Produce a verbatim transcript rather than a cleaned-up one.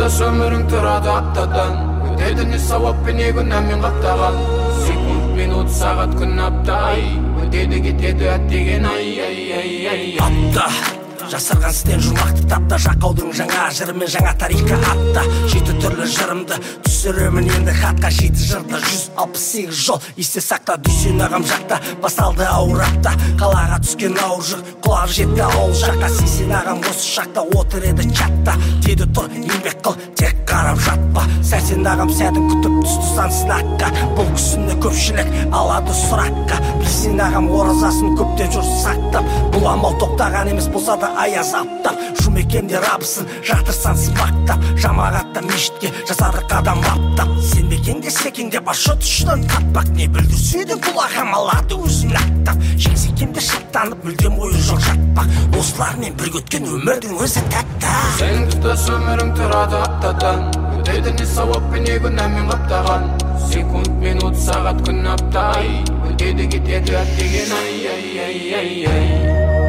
тұтас өмірің тұрады аптадан, өтеді не сауап пен не күнәмен қаптаған. Секунд, минут, сағат, күн, апта, ай, өтеді кетеді әттеген ай, ай, ай, ай, апта жасырған істен жұмақты тапта, жақаудың жаңа жыры мен жаңа тарихқа атта. Жеті түрлі жырымды түсіремін енді хатқа, жеті жырда жүз алпыс сегіз жол есте сақта. Дүйсен ағам жақта басталды ауыр апта, қалаға түскен ауыр жүк құлап жетті ауыл жаққа. Сейсен ағам осы шақта отыр еді чатта, деді тұр еңбек қыл тек қарап жатпа. Сәрсен ағам сәтін күтіп түсті сан сынаққа, бұл кісіні көпшілік алады сұраққа. Білсен ағам оразасын көптен жүр сақтап, бұл амал тоқтаған емес болса да аяз аптап. Жұмекемде рабысын жатырсан сыбақтап, жамағатта мешітке жасады қадам баптап. Сенбекеңде секеңде башот ұшынан таппақ, не бүлдірседі бұл ағам алады өзін аттап. Жеңсекемде шаттанып мүлдем ойы жоқ жатпақ, осылармен бірге өткен өмірдің өзі тәтті. Сен тұтас өмірің тұрады аптадан, өтеді не сауап пен не күнәмен қаптаған. Секунд, минут, сағат, күн, апта, ай, өтеді кетеді әттеген ай, ай, ай, ай, ай.